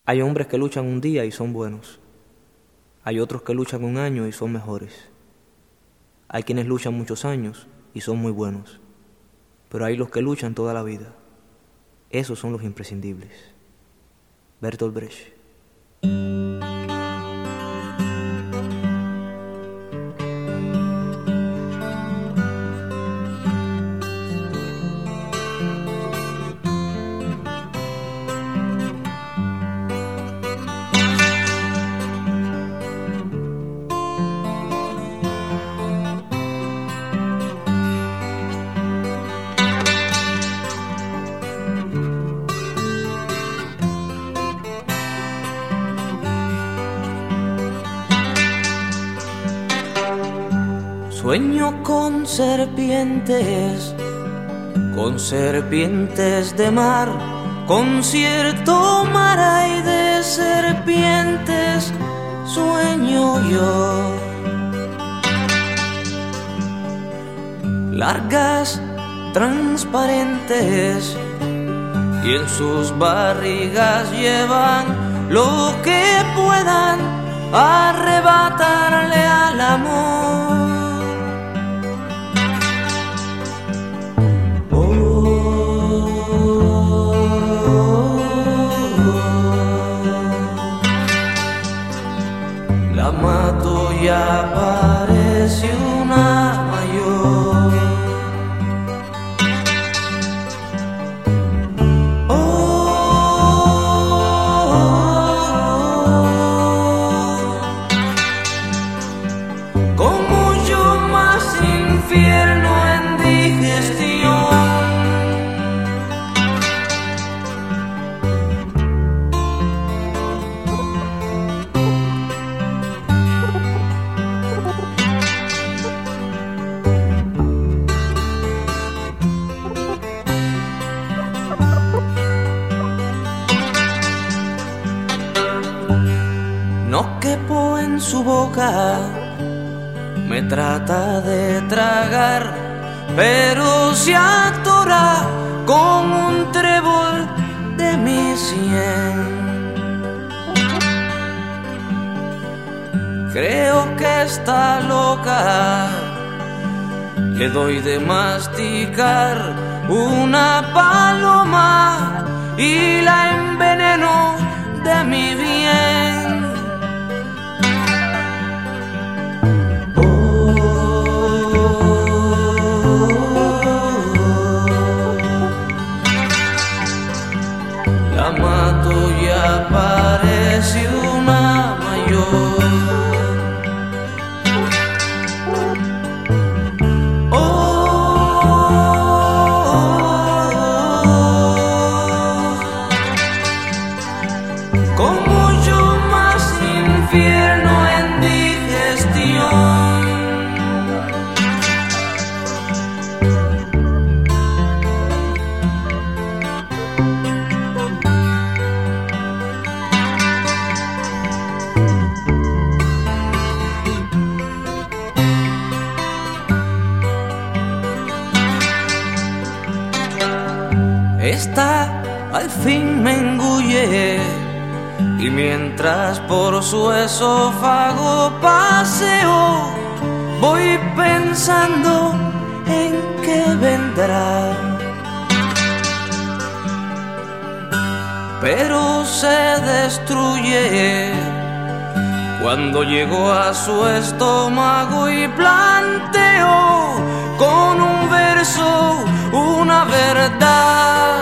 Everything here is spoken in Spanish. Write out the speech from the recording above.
Hay hombres que luchan un día y son buenos. Hay otros que luchan un año y son mejores. Hay quienes luchan muchos años y son muy buenos. Pero hay los que luchan toda la vida. Esos son los imprescindibles. Bertolt Brecht. Sueño con serpientes de mar, con cierto mar hay de serpientes, sueño yo. Largas, transparentes, y en sus barrigas llevan lo que puedan arrebatarle al amor. La mato y aparece una mayor. Con mucho más infierno en digestión. No quepo en su boca, me trata de tragar, pero se atora con un trébol de mi sien. Creo que está loca, le doy de masticar una paloma y la enveneno de mi bien. La mato y aparece una mayor. Con mucho más infierno en digestión. Esta al fin me engulle, y mientras por su esófago paseo, voy pensando en qué vendrá. Pero se destruye cuando llego a su estómago y planteo con un verso una verdad.